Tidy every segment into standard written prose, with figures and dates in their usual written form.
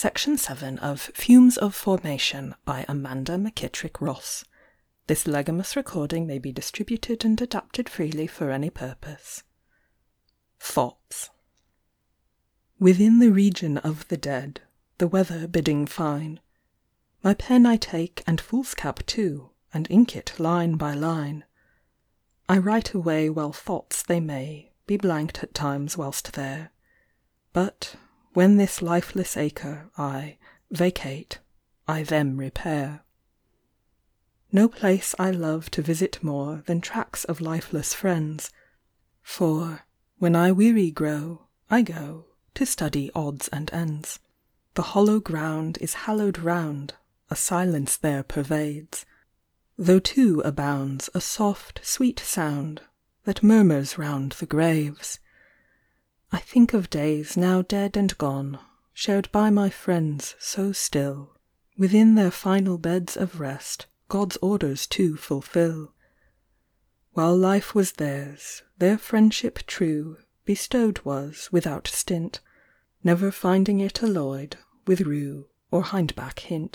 Section 7 of Fumes of Formation by Amanda McKittrick Ross. This legamus recording may be distributed and adapted freely for any purpose. Thoughts. Within the region of the dead, the weather bidding fine, my pen I take and foolscap too, and ink it line by line. I write away well thoughts they may be blanked at times whilst there, but when this lifeless acre I vacate, I them repair. No place I love to visit more than tracks of lifeless friends, for when I weary grow, I go to study odds and ends. The hollow ground is hallowed round, a silence there pervades, though too abounds a soft, sweet sound that murmurs round the graves. I think of days now dead and gone, shared by my friends so still, within their final beds of rest God's orders to fulfill. While life was theirs, their friendship true bestowed was without stint, never finding it alloyed with rue or hindback hint.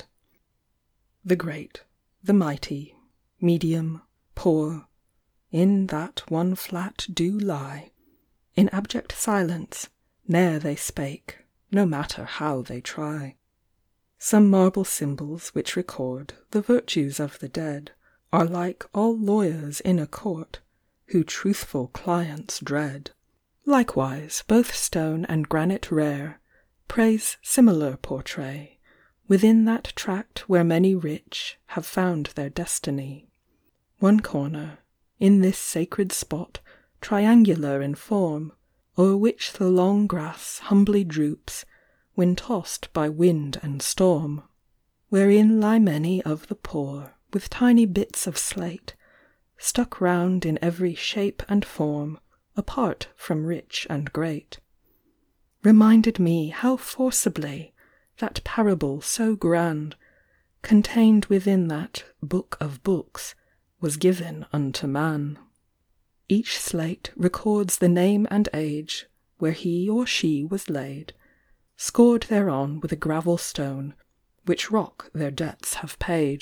The great, the mighty, medium, poor, in that one flat do lie. In abject silence, ne'er they spake, no matter how they try. Some marble symbols which record the virtues of the dead are like all lawyers in a court, who truthful clients dread. Likewise both stone and granite rare praise similar portray, within that tract where many rich have found their destiny. One corner, in this sacred spot, triangular in form, o'er which the long grass humbly droops, when tossed by wind and storm, wherein lie many of the poor, with tiny bits of slate, stuck round in every shape and form, apart from rich and great, reminded me how forcibly that parable so grand, contained within that book of books, was given unto man. Each slate records the name and age where he or she was laid, scored thereon with a gravel stone, which rock their debts have paid.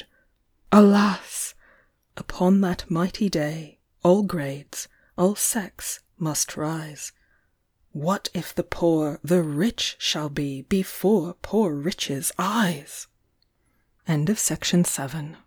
Alas! Upon that mighty day, all grades, all sects must rise. What if the poor, the rich shall be before poor riches' eyes? End of section 7.